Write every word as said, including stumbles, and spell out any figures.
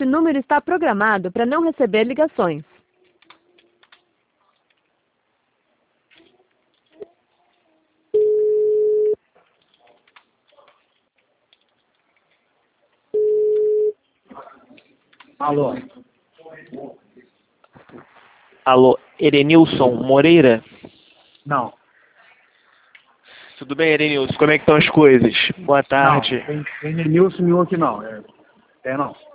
Este número está programado para não receber ligações. Alô? Alô, Erenilson Moreira? Não. Tudo bem, Erenilson? Como é que estão as coisas? Boa tarde. Não, tem, tem Nilson nenhum aqui não. É, é não.